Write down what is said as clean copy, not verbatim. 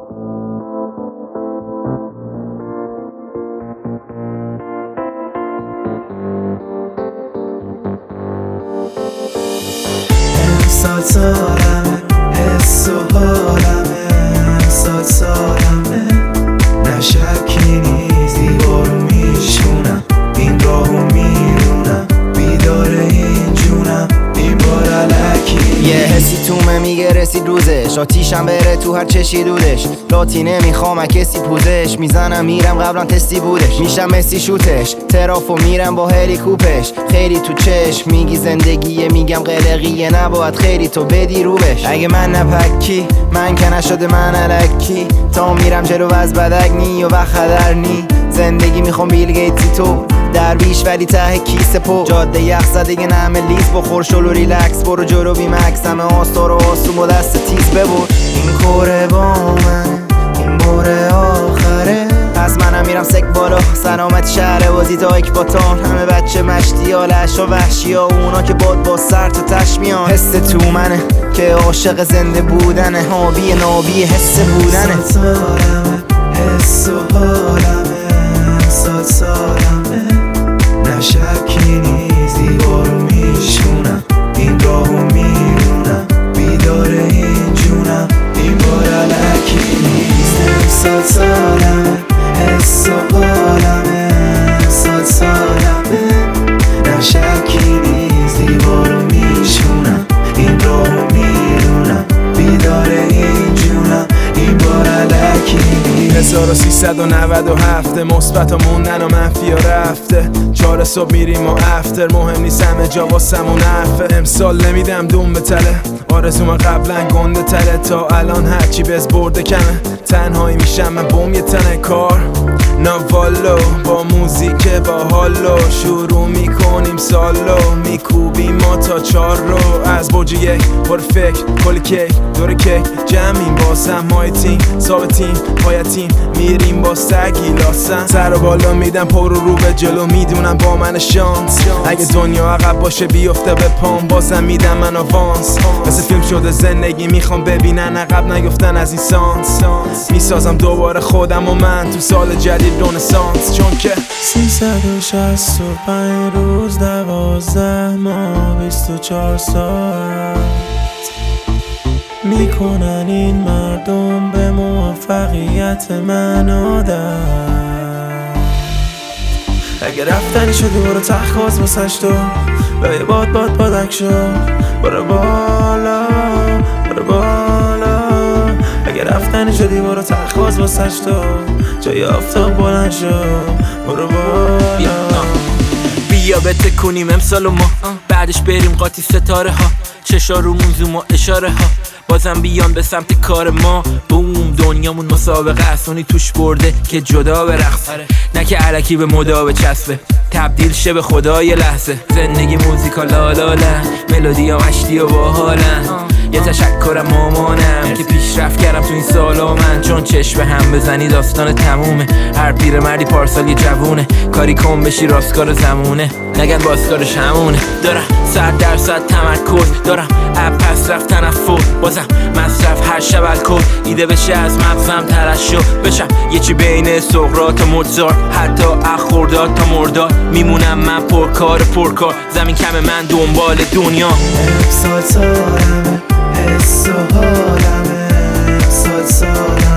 امسال سالمه، حس و حالمه، امسال سالمه، نه شکی نیست دیوارو میشونم، این راهو میرونم، بیدار این جونم، این بار علکی. یه حسی تومه میگه رسید روزش، آتیشم بره تو هر چشی دودش، لاتی نمیخوام کسی پوزش، میزنم میرم قبلا تستی بودش، میشم مسی شوتش، ترافو میرم با هلیکوپش، خیلی تو چشم میگی زندگیه، میگم قلقیه نباید خیلی تو بدی رو بش، اگه من نپکی من که نشده من الکی، تا میرم جلو از بدک نی و خطر نی، زندگی میخوام بیل گیتسی تو درویش ولی ته کیسه پو، جاده یخ زده نمه لیز بخور شلو ریلکس، برو جلو بی مکس، همه آستار و آسون با دست تیز ببر، این کوره با من این باره آخره، پس منم میرم سک بالا، سلامت شهر بازی تا اکباتان، همه بچه مشتی ها لش و وحشی ها، اونا که باد با سر تا تشمیان، حس تو منه که عاشق زنده بودنه، هابی نابی حس بودنه. امسال سالمه، حس و حالمه، امسال سالمه، نه شکی نیست دیوارو میشونم، این راهو میرونم، بیدار این جونم، این بار علکی نیست. امسال سالمه، حس و حالمه، امسال سالمه، نه شکی نیست دیوارو میشونم، این راهو میرونم، بیدار این جونم، این بار علکی نیست. 1397 مثبت موندن و منفی ها رفته، 4 صبح میریم و افتر، مهم نیست همه جا واسمون حرفه، امسال نمیدم دوم به تله، آرزوم قبلا گنده تله، تا الان هرچی بز برده کمه، تنهایی میشم من بوم یه تنه کار ناوالو، با موزیک با حالو شروع میکنیم سالو، میکوبیم ما تا 4 رو از برج 1 پر فکر کل کیک دور کیک جمعیم باسم مای تیم ثابتیم پایتیم میریم با سگی لاسم، سر و بالا میدم پر رو به جلو، میدونم با من شانس، اگه دنیا عقب باشه بیفته به پام، بازم میدم من آوانس، مثل فیلم شده زندگی میخوام ببینن عقب نیفتن از این سانس، میسازم دوباره خودم و من تو سال جدید رنسانس، چون که 365 روز 12 ماه 24 ساعت میکنن این مردم به موفقیت من عادت، اگه رفتنی شدی برو تخواز واسش تو، به باد بادک شو، برو بالا برو بالا، اگه رفتنی شدی برو تخواز واسش تو، جای آفتاب بلند شو، برو بالا. بیا بتکونیم امسال ما، بعدش بریم قاطی ستاره ها، چشا رومون زوم و اشاره ها، بازم بیان به سمت کار ما، بوم دنیامون مسابقه اسونی توش برده که جدا به رقص، نه که علکی به مدا به چسبه، تبدیل شه به خدای لحظه، زندگی موزیکا لالاله، ملودی ها مشتی و باحالن، یه تشکرم مامانم که پیشرفت کردم تو این سالا من، چون چشم هم بزنی داستان تمومه، هر پیر مردی پارسال یه جوونه، کاری کن بشی راستکار زمونه، نگن بازکارش همونه، دارم 100% تمرکز، دارم اب پس رفت تنفر، بازم مصرف هر شب الکل، ایده بشه از مغزم ترشح بشم یه چی بین سقراط و موزارت، حتی اخورداد تا مرداد میمونم من پرکار زمین کم من دنبال دنیا. امسال سالمه، حس و حالمه، امسال سالمه،